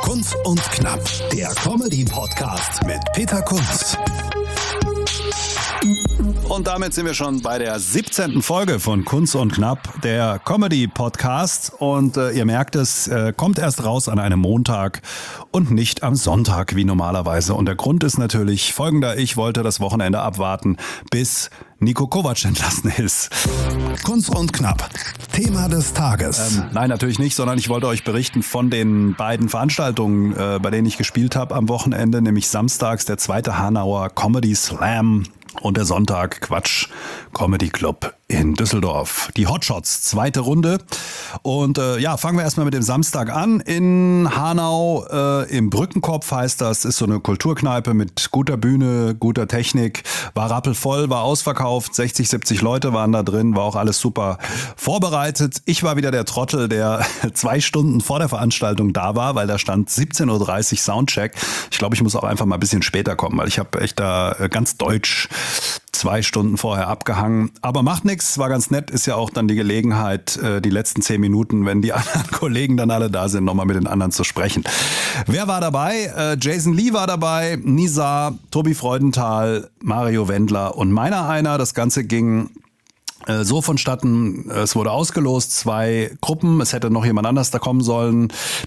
Kunz und Knapp, der Comedy-Podcast mit Peter Kunz. Und damit sind wir schon bei der 17. Folge von Kunz und Knapp, der Comedy-Podcast. Und ihr merkt es, kommt erst raus an einem Montag und nicht am Sonntag wie normalerweise. Und der Grund ist natürlich folgender: Ich wollte das Wochenende abwarten, bis Niko Kovac entlassen ist. Kunz und Knapp, Thema des Tages. Nein, natürlich nicht, sondern ich wollte euch berichten von den beiden Veranstaltungen, bei denen ich gespielt habe am Wochenende, nämlich samstags der 2. Hanauer Comedy Slam und der Sonntag Quatsch Comedy Club in Düsseldorf. Die Hotshots, 2. Runde. Und fangen wir erstmal mit dem Samstag an. In Hanau, im Brückenkopf heißt das, ist so eine Kulturkneipe mit guter Bühne, guter Technik. War rappelvoll, war ausverkauft, 60, 70 Leute waren da drin, war auch alles super vorbereitet. Ich war wieder der Trottel, der 2 Stunden vor der Veranstaltung da war, weil da stand 17.30 Uhr Soundcheck. Ich glaube, ich muss auch einfach mal ein bisschen später kommen, weil ich habe echt da ganz deutsch 2 Stunden vorher abgehangen. Aber macht nichts, war ganz nett. Ist ja auch dann die Gelegenheit, die letzten 10 Minuten, wenn die anderen Kollegen dann alle da sind, nochmal mit den anderen zu sprechen. Wer war dabei? Jason Lee war dabei, Nizar, Tobi Freudenthal, Mario Wendler und meiner einer. Das Ganze ging so vonstatten, es wurde ausgelost, 2 Gruppen, es hätte noch jemand anders da kommen sollen,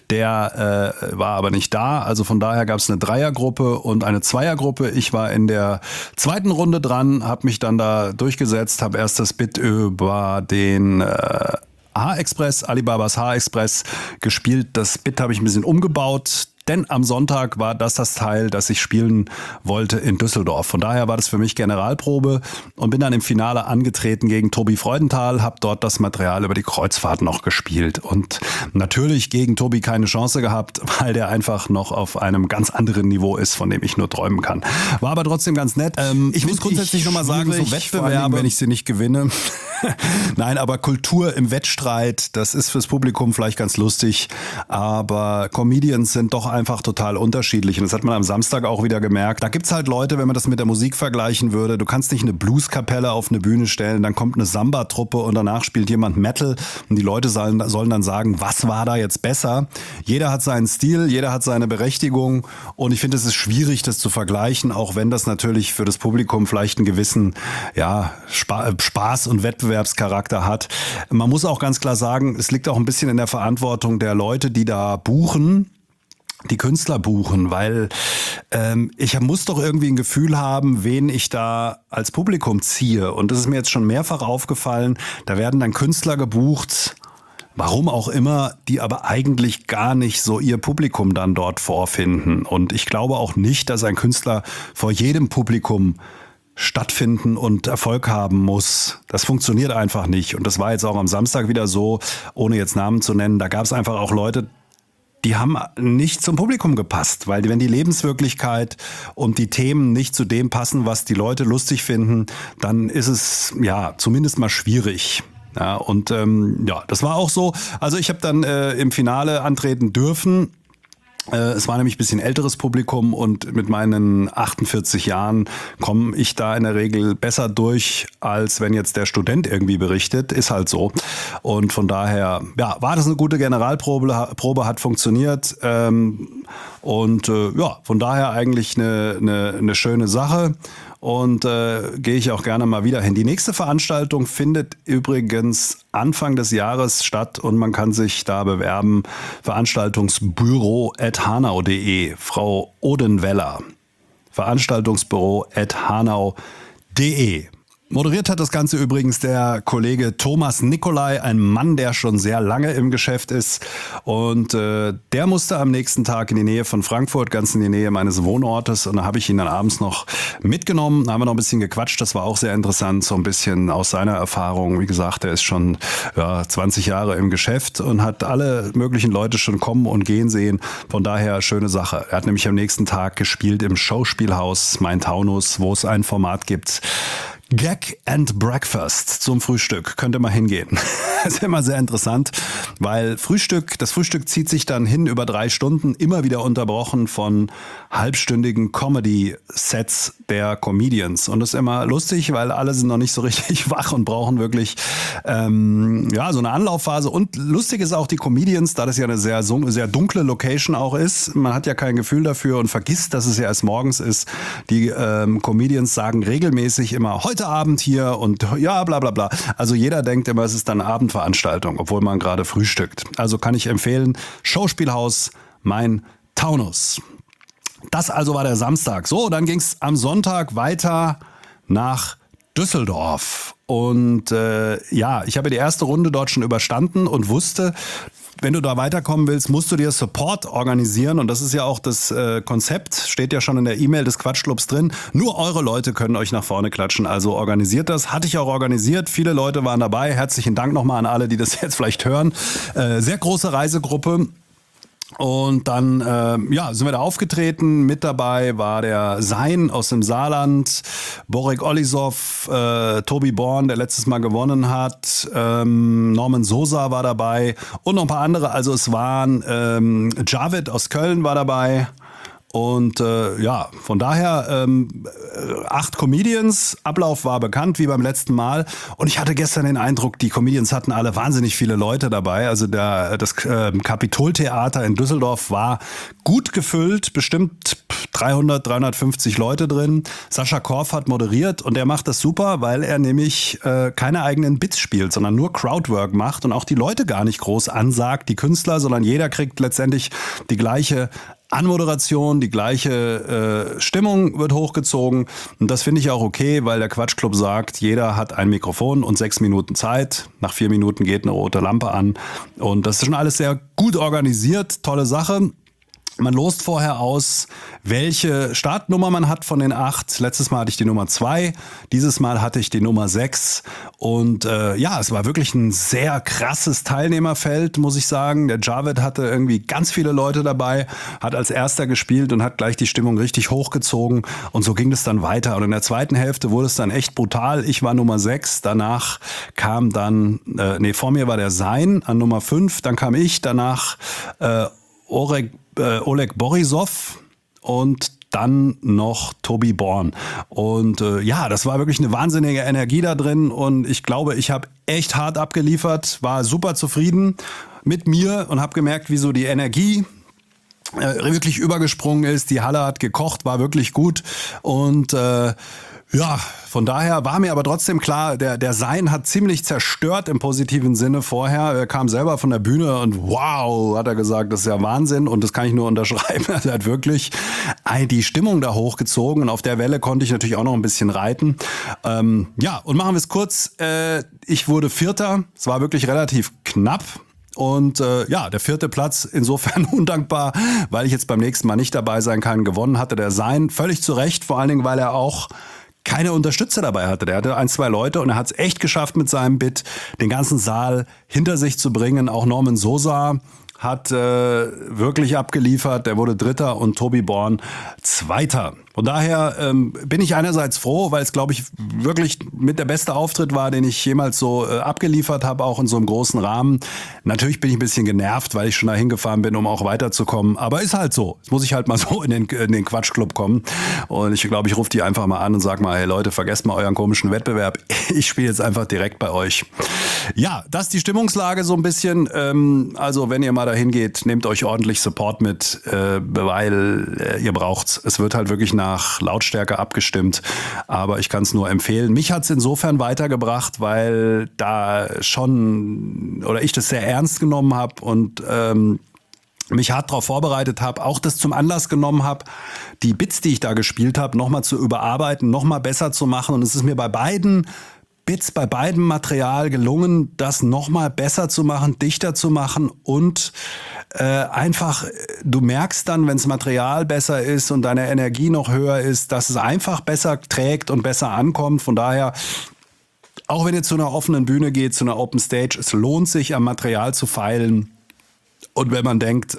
der war aber nicht da, also von daher gab es eine Dreiergruppe und eine Zweiergruppe. Ich war in der 2. Runde dran, habe mich dann da durchgesetzt, habe erst das Bit über den H-Express, Alibabas H-Express gespielt. Das Bit habe ich ein bisschen umgebaut, denn am Sonntag war das Teil, das ich spielen wollte in Düsseldorf. Von daher war das für mich Generalprobe und bin dann im Finale angetreten gegen Tobi Freudenthal, habe dort das Material über die Kreuzfahrt noch gespielt und natürlich gegen Tobi keine Chance gehabt, weil der einfach noch auf einem ganz anderen Niveau ist, von dem ich nur träumen kann. War aber trotzdem ganz nett. Ich muss grundsätzlich nochmal sagen, so Wettbewerbe, wenn ich sie nicht gewinne. Nein, aber Kultur im Wettstreit, das ist fürs Publikum vielleicht ganz lustig, aber Comedians sind doch einfach total unterschiedlich und das hat man am Samstag auch wieder gemerkt. Da gibt's halt Leute, wenn man das mit der Musik vergleichen würde, du kannst nicht eine Blueskapelle auf eine Bühne stellen, dann kommt eine Samba-Truppe und danach spielt jemand Metal und die Leute sollen dann sagen, was war da jetzt besser? Jeder hat seinen Stil, jeder hat seine Berechtigung und ich finde, es ist schwierig, das zu vergleichen, auch wenn das natürlich für das Publikum vielleicht einen gewissen Spaß und Wettbewerbscharakter hat. Man muss auch ganz klar sagen, es liegt auch ein bisschen in der Verantwortung der Leute, die da buchen, die Künstler buchen, weil ich muss doch irgendwie ein Gefühl haben, wen ich da als Publikum ziehe. Und das ist mir jetzt schon mehrfach aufgefallen, da werden dann Künstler gebucht, warum auch immer, die aber eigentlich gar nicht so ihr Publikum dann dort vorfinden. Und ich glaube auch nicht, dass ein Künstler vor jedem Publikum stattfinden und Erfolg haben muss. Das funktioniert einfach nicht. Und das war jetzt auch am Samstag wieder so, ohne jetzt Namen zu nennen. Da gab es einfach auch Leute, die haben nicht zum Publikum gepasst, weil wenn die Lebenswirklichkeit und die Themen nicht zu dem passen, was die Leute lustig finden, dann ist es ja zumindest mal schwierig. Ja, und das war auch so. Also ich habe dann im Finale antreten dürfen. Es war nämlich ein bisschen älteres Publikum und mit meinen 48 Jahren komme ich da in der Regel besser durch, als wenn jetzt der Student irgendwie berichtet. Ist halt so. Und von daher, war das eine gute Generalprobe, hat funktioniert. Von daher eigentlich eine schöne Sache. Und gehe ich auch gerne mal wieder hin. Die nächste Veranstaltung findet übrigens Anfang des Jahres statt und man kann sich da bewerben. Veranstaltungsbüro@hanau.de. Frau Odenweller. Veranstaltungsbüro@hanau.de. Moderiert hat das Ganze übrigens der Kollege Thomas Nicolai, ein Mann, der schon sehr lange im Geschäft ist. Und der musste am nächsten Tag in die Nähe von Frankfurt, ganz in die Nähe meines Wohnortes. Und da habe ich ihn dann abends noch mitgenommen. Da haben wir noch ein bisschen gequatscht. Das war auch sehr interessant, so ein bisschen aus seiner Erfahrung. Wie gesagt, er ist schon 20 Jahre im Geschäft und hat alle möglichen Leute schon kommen und gehen sehen. Von daher schöne Sache. Er hat nämlich am nächsten Tag gespielt im Schauspielhaus Main-Taunus, wo es ein Format gibt: Gag and Breakfast zum Frühstück. Könnt ihr mal hingehen. Das ist immer sehr interessant, weil das Frühstück zieht sich dann hin über 3 Stunden, immer wieder unterbrochen von halbstündigen Comedy-Sets der Comedians. Und das ist immer lustig, weil alle sind noch nicht so richtig wach und brauchen wirklich so eine Anlaufphase. Und lustig ist auch die Comedians, da das ja eine sehr dunkle Location auch ist. Man hat ja kein Gefühl dafür und vergisst, dass es ja erst morgens ist. Die Comedians sagen regelmäßig immer, heute Abend hier und ja, bla bla bla. Also jeder denkt immer, es ist dann eine Abendveranstaltung, obwohl man gerade frühstückt. Also kann ich empfehlen, Schauspielhaus, mein Taunus. Das also war der Samstag. So, dann ging es am Sonntag weiter nach Düsseldorf. Und ich habe die erste Runde dort schon überstanden und wusste, wenn du da weiterkommen willst, musst du dir Support organisieren. Und das ist ja auch das Konzept, steht ja schon in der E-Mail des Quatschclubs drin. Nur eure Leute können euch nach vorne klatschen. Also organisiert das. Hatte ich auch organisiert. Viele Leute waren dabei. Herzlichen Dank nochmal an alle, die das jetzt vielleicht hören. Sehr große Reisegruppe. Und dann sind wir da aufgetreten. Mit dabei war der Sein aus dem Saarland, Borek Olisov, Tobi Born, der letztes Mal gewonnen hat, Norman Sosa war dabei und noch ein paar andere. Also es waren Javid aus Köln war dabei. Und von daher 8 Comedians, Ablauf war bekannt wie beim letzten Mal und ich hatte gestern den Eindruck, die Comedians hatten alle wahnsinnig viele Leute dabei, also das Kapitoltheater in Düsseldorf war gut gefüllt, bestimmt 300, 350 Leute drin. Sascha Korf hat moderiert und der macht das super, weil er nämlich keine eigenen Bits spielt, sondern nur Crowdwork macht und auch die Leute gar nicht groß ansagt, die Künstler, sondern jeder kriegt letztendlich die gleiche Anmoderation, die gleiche Stimmung wird hochgezogen und das finde ich auch okay, weil der Quatschclub sagt, jeder hat ein Mikrofon und 6 Minuten Zeit. Nach 4 Minuten geht eine rote Lampe an und das ist schon alles sehr gut organisiert, tolle Sache. Man lost vorher aus, welche Startnummer man hat von den 8. Letztes Mal hatte ich die Nummer 2, dieses Mal hatte ich die Nummer 6. Und es war wirklich ein sehr krasses Teilnehmerfeld, muss ich sagen. Der Javid hatte irgendwie ganz viele Leute dabei, hat als erster gespielt und hat gleich die Stimmung richtig hochgezogen. Und so ging es dann weiter. Und in der zweiten Hälfte wurde es dann echt brutal. Ich war Nummer 6, danach kam dann, vor mir war der Sein an Nummer 5, dann kam ich, danach Oleg Borisov und dann noch Tobi Born. Und das war wirklich eine wahnsinnige Energie da drin und ich glaube, ich habe echt hart abgeliefert, war super zufrieden mit mir und habe gemerkt, wie so die Energie wirklich übergesprungen ist. Die Halle hat gekocht, war wirklich gut und von daher war mir aber trotzdem klar, der Sein hat ziemlich zerstört im positiven Sinne vorher. Er kam selber von der Bühne und wow, hat er gesagt, das ist ja Wahnsinn und das kann ich nur unterschreiben. Er hat wirklich die Stimmung da hochgezogen und auf der Welle konnte ich natürlich auch noch ein bisschen reiten. Und machen wir es kurz. Ich wurde Vierter. Es war wirklich relativ knapp. Und der 4. Platz insofern undankbar, weil ich jetzt beim nächsten Mal nicht dabei sein kann. Gewonnen hatte der Sein. Völlig zu Recht, vor allen Dingen, weil er auch keine Unterstützer dabei hatte. Der hatte 1, 2 Leute und er hat es echt geschafft mit seinem Bit, den ganzen Saal hinter sich zu bringen. Auch Norman Sosa hat wirklich abgeliefert. Der wurde 3. und Tobi Born 2. Von daher bin ich einerseits froh, weil es, glaube ich, wirklich mit der beste Auftritt war, den ich jemals so abgeliefert habe, auch in so einem großen Rahmen. Natürlich bin ich ein bisschen genervt, weil ich schon da hingefahren bin, um auch weiterzukommen. Aber ist halt so. Jetzt muss ich halt mal so in den Quatschclub kommen. Und ich glaube, ich rufe die einfach mal an und sag mal, hey Leute, vergesst mal euren komischen Wettbewerb. Ich spiele jetzt einfach direkt bei euch. Ja, das ist die Stimmungslage so ein bisschen. Also wenn ihr mal dahin geht, nehmt euch ordentlich Support mit, weil ihr braucht's. Es wird halt wirklich nach Lautstärke abgestimmt, aber ich kann es nur empfehlen. Mich hat es insofern weitergebracht, weil da schon, oder ich das sehr ernst genommen habe und mich hart darauf vorbereitet habe, auch das zum Anlass genommen habe, die Bits, die ich da gespielt habe, nochmal zu überarbeiten, nochmal besser zu machen und es ist mir bei beiden Bits, bei beidem Material gelungen, das nochmal besser zu machen, dichter zu machen und einfach, du merkst dann, wenn das Material besser ist und deine Energie noch höher ist, dass es einfach besser trägt und besser ankommt. Von daher, auch wenn ihr zu einer offenen Bühne geht, zu einer Open Stage, es lohnt sich, am Material zu feilen. Und wenn man denkt,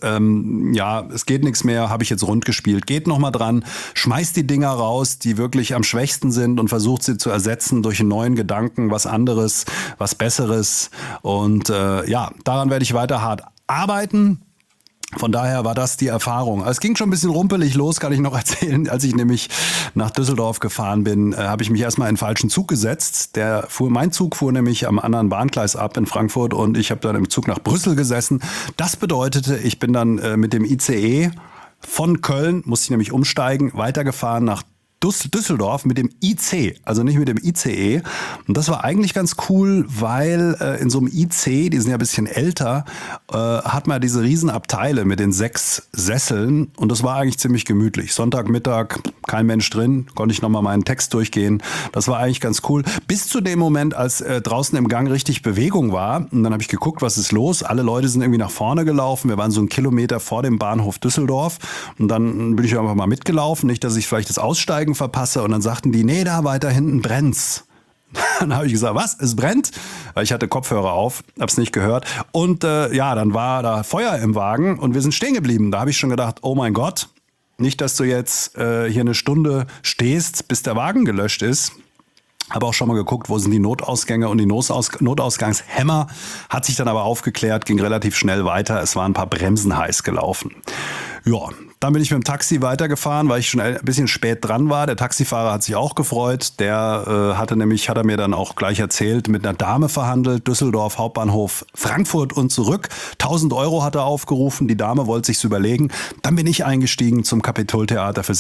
es geht nichts mehr, habe ich jetzt rund gespielt, geht nochmal dran, schmeißt die Dinger raus, die wirklich am schwächsten sind und versucht sie zu ersetzen durch einen neuen Gedanken, was anderes, was Besseres. Und daran werde ich weiter hart arbeiten. Von daher war das die Erfahrung. Es ging schon ein bisschen rumpelig los, kann ich noch erzählen. Als ich nämlich nach Düsseldorf gefahren bin, habe ich mich erstmal in den falschen Zug gesetzt. Mein Zug fuhr nämlich am anderen Bahngleis ab in Frankfurt und ich habe dann im Zug nach Brüssel gesessen. Das bedeutete, ich bin dann mit dem ICE von Köln, musste ich nämlich umsteigen, weitergefahren nach Düsseldorf mit dem IC, also nicht mit dem ICE. Und das war eigentlich ganz cool, weil in so einem IC, die sind ja ein bisschen älter, hat man diese Riesenabteile mit den 6 Sesseln und das war eigentlich ziemlich gemütlich. Sonntagmittag, kein Mensch drin, konnte ich nochmal meinen Text durchgehen. Das war eigentlich ganz cool. Bis zu dem Moment, als draußen im Gang richtig Bewegung war und dann habe ich geguckt, was ist los. Alle Leute sind irgendwie nach vorne gelaufen. Wir waren so 1 Kilometer vor dem Bahnhof Düsseldorf und dann bin ich einfach mal mitgelaufen. Nicht, dass ich vielleicht das Aussteigen verpasse und dann sagten die, nee, da weiter hinten brennt's. Dann habe ich gesagt, was, es brennt? Ich hatte Kopfhörer auf, hab's nicht gehört und dann war da Feuer im Wagen und wir sind stehen geblieben. Da habe ich schon gedacht, oh mein Gott, nicht, dass du jetzt hier 1 Stunde stehst, bis der Wagen gelöscht ist. Habe auch schon mal geguckt, wo sind die Notausgänge und die Notausgangshämmer. Hat sich dann aber aufgeklärt, ging relativ schnell weiter. Es waren ein paar Bremsen heiß gelaufen. Ja, dann bin ich mit dem Taxi weitergefahren, weil ich schon ein bisschen spät dran war. Der Taxifahrer hat sich auch gefreut. Der hat er mir dann auch gleich erzählt, mit einer Dame verhandelt. Düsseldorf, Hauptbahnhof, Frankfurt und zurück. 1.000 € hat er aufgerufen. Die Dame wollte sich's überlegen. Dann bin ich eingestiegen zum Kapitoltheater für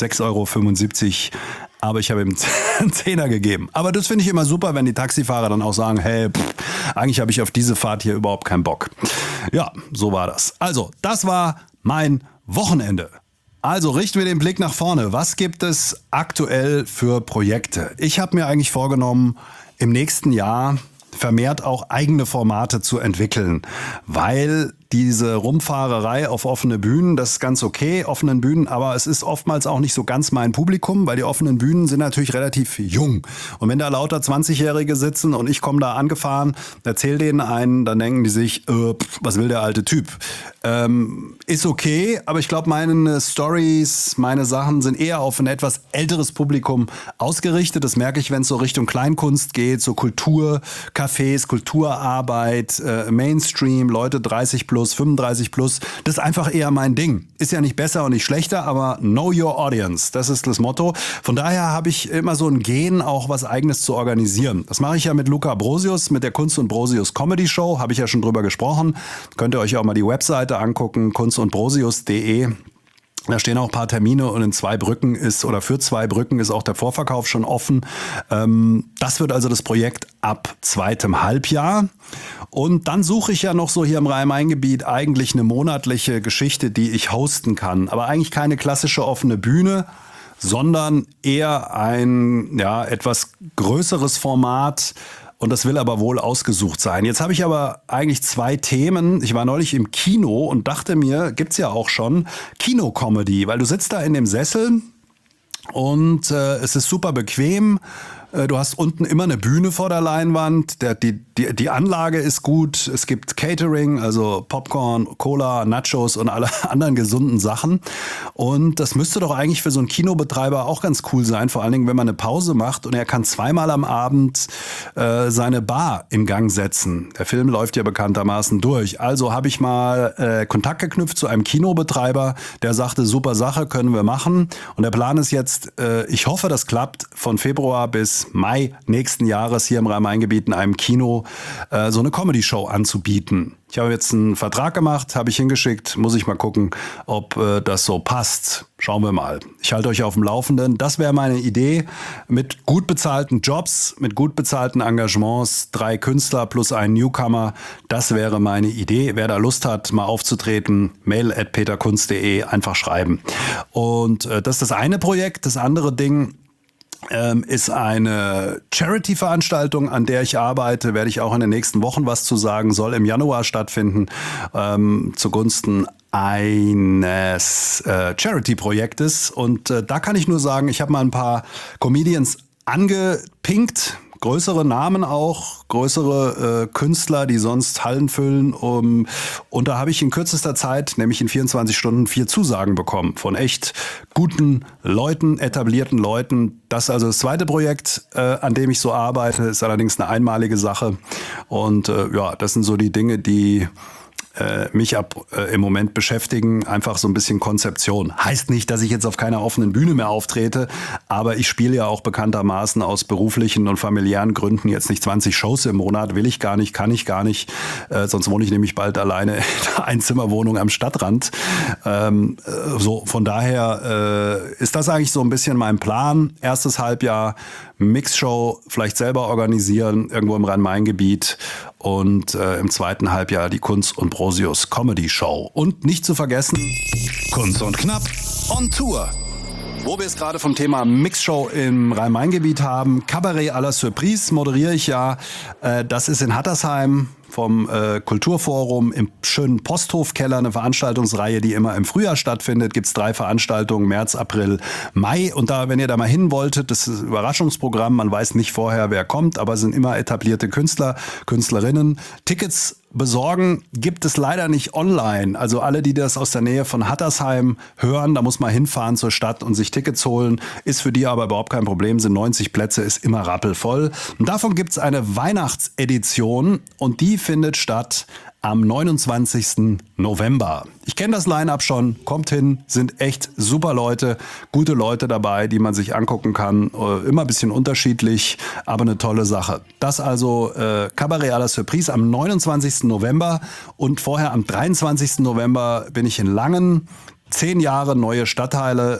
6,75 €. Aber ich habe ihm einen Zehner gegeben. Aber das finde ich immer super, wenn die Taxifahrer dann auch sagen, hey, eigentlich habe ich auf diese Fahrt hier überhaupt keinen Bock. Ja, so war das. Also, das war mein Wochenende. Also richten wir den Blick nach vorne. Was gibt es aktuell für Projekte? Ich habe mir eigentlich vorgenommen, im nächsten Jahr vermehrt auch eigene Formate zu entwickeln, weil diese Rumfahrerei auf offene Bühnen, das ist ganz okay, offenen Bühnen, aber es ist oftmals auch nicht so ganz mein Publikum, weil die offenen Bühnen sind natürlich relativ jung. Und wenn da lauter 20-Jährige sitzen und ich komme da angefahren, erzähle denen einen, dann denken die sich, was will der alte Typ? Ist okay, aber ich glaube, meine Stories, meine Sachen sind eher auf ein etwas älteres Publikum ausgerichtet. Das merke ich, wenn es so Richtung Kleinkunst geht, so Kulturcafés, Kulturarbeit, Mainstream, Leute 30 plus, 35 plus. Das ist einfach eher mein Ding. Ist ja nicht besser und nicht schlechter, aber know your audience. Das ist das Motto. Von daher habe ich immer so ein Gen, auch was Eigenes zu organisieren. Das mache ich ja mit Luca Brosius, mit der Kunst und Brosius Comedy Show. Habe ich ja schon drüber gesprochen. Könnt ihr euch auch mal die Webseite angucken, kunstundbrosius.de. Da stehen auch ein paar Termine und für 2 Brücken ist auch der Vorverkauf schon offen. Das wird also das Projekt ab 2. Halbjahr. Und dann suche ich ja noch so hier im Rhein-Main-Gebiet eigentlich eine monatliche Geschichte, die ich hosten kann. Aber eigentlich keine klassische offene Bühne, sondern eher ein etwas größeres Format. Und das will aber wohl ausgesucht sein. Jetzt habe ich aber eigentlich 2 Themen. Ich war neulich im Kino und dachte mir, gibt's ja auch schon Kino-Comedy, weil du sitzt da in dem Sessel und es ist super bequem. Du hast unten immer eine Bühne vor der Leinwand. Die Anlage ist gut. Es gibt Catering, also Popcorn, Cola, Nachos und alle anderen gesunden Sachen. Und das müsste doch eigentlich für so einen Kinobetreiber auch ganz cool sein. Vor allen Dingen, wenn man eine Pause macht und er kann 2-mal am Abend seine Bar in Gang setzen. Der Film läuft ja bekanntermaßen durch. Also habe ich mal Kontakt geknüpft zu einem Kinobetreiber, der sagte, super Sache, können wir machen. Und der Plan ist jetzt, ich hoffe, das klappt, von Februar bis Mai nächsten Jahres hier im Rhein-Main-Gebiet in einem Kino so eine Comedy-Show anzubieten. Ich habe jetzt einen Vertrag gemacht, habe ich hingeschickt, muss ich mal gucken, ob das so passt. Schauen wir mal. Ich halte euch auf dem Laufenden. Das wäre meine Idee mit gut bezahlten Jobs, mit gut bezahlten Engagements, 3 Künstler plus einen Newcomer. Das wäre meine Idee. Wer da Lust hat, mal aufzutreten, mail@peterkunz.de, einfach schreiben. Und das ist das eine Projekt. Das andere Ding ist eine Charity-Veranstaltung, an der ich arbeite, werde ich auch in den nächsten Wochen was zu sagen, soll im Januar stattfinden, zugunsten eines Charity-Projektes. Und da kann ich nur sagen, ich habe mal ein paar Comedians angepinkt, größere Namen auch, größere Künstler, die sonst Hallen füllen. Und da habe ich in kürzester Zeit, nämlich in 24 Stunden, 4 Zusagen bekommen von echt guten Leuten, etablierten Leuten. Das ist also das zweite Projekt, an dem ich so arbeite, ist allerdings eine einmalige Sache. Und das sind so die Dinge, die mich im Moment beschäftigen. Einfach so ein bisschen Konzeption. Heißt nicht, dass ich jetzt auf keiner offenen Bühne mehr auftrete, aber ich spiele ja auch bekanntermaßen aus beruflichen und familiären Gründen jetzt nicht 20 Shows im Monat. Will ich gar nicht, kann ich gar nicht. Sonst wohne ich nämlich bald alleine in einer Einzimmerwohnung am Stadtrand. Von daher ist das eigentlich so ein bisschen mein Plan. Erstes Halbjahr Mixshow vielleicht selber organisieren, irgendwo im Rhein-Main-Gebiet. Und im zweiten Halbjahr die Kunz und Brosius Comedy Show. Und nicht zu vergessen, Kunz und Knapp on Tour. wo wir es gerade vom Thema Mixshow im Rhein-Main-Gebiet haben. Cabaret à la Surprise moderiere ich ja. Das ist in Hattersheim vom Kulturforum im schönen Posthofkeller, eine Veranstaltungsreihe, die immer im Frühjahr stattfindet. Gibt es 3 Veranstaltungen, März, April, Mai. Und da, wenn ihr da mal hin wolltet, das ist ein Überraschungsprogramm, man weiß nicht vorher, wer kommt, aber es sind immer etablierte Künstler, Künstlerinnen. Tickets besorgen gibt es leider nicht online. Also alle, die das aus der Nähe von Hattersheim hören, da muss man hinfahren zur Stadt und sich Tickets holen. Ist für die aber überhaupt kein Problem, sind 90 Plätze, ist immer rappelvoll. Und davon gibt es eine Weihnachtsedition und die findet statt am 29. November. Ich kenne das Line-Up schon, kommt hin, sind echt super Leute, gute Leute dabei, die man sich angucken kann. Immer ein bisschen unterschiedlich, aber eine tolle Sache. Das also Cabaret à la Surprise am 29. November und vorher am 23. November bin ich in Langen. 10 Jahre neue Stadthalle.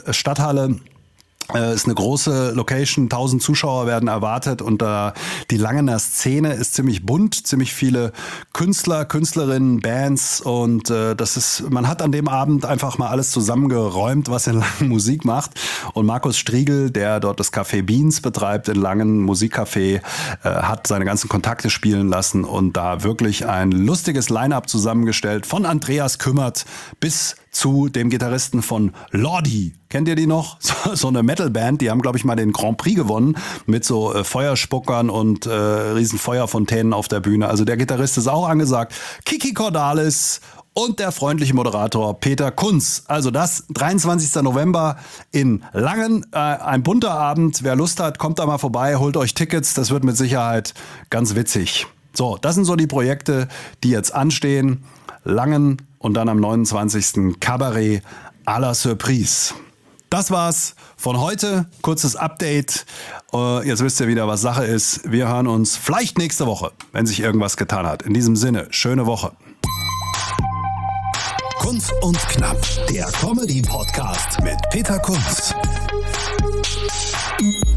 Ist eine große Location, 1000 Zuschauer werden erwartet und die Langener Szene ist ziemlich bunt, ziemlich viele Künstler, Künstlerinnen, Bands und man hat an dem Abend einfach mal alles zusammengeräumt, was in Langen Musik macht. Und Markus Striegel, der dort das Café Beans betreibt in Langen, Musikcafé, hat seine ganzen Kontakte spielen lassen und da wirklich ein lustiges Line-Up zusammengestellt, von Andreas Kümmert bis zu dem Gitarristen von Lordi. Kennt ihr die noch? So eine Metalband, die haben, glaube ich, mal den Grand Prix gewonnen mit so Feuerspuckern und riesen Feuerfontänen auf der Bühne. Also der Gitarrist ist auch angesagt. Kiki Cordalis und der freundliche Moderator Peter Kunz. Also das 23. November in Langen. Ein bunter Abend. Wer Lust hat, kommt da mal vorbei, holt euch Tickets. Das wird mit Sicherheit ganz witzig. So, das sind so die Projekte, die jetzt anstehen. Langen und dann am 29. Cabaret à la Surprise. Das war's von heute. Kurzes Update. Jetzt wisst ihr wieder, was Sache ist. Wir hören uns vielleicht nächste Woche, wenn sich irgendwas getan hat. In diesem Sinne, schöne Woche. Kunz und Knapp, der Comedy-Podcast mit Peter Kunz.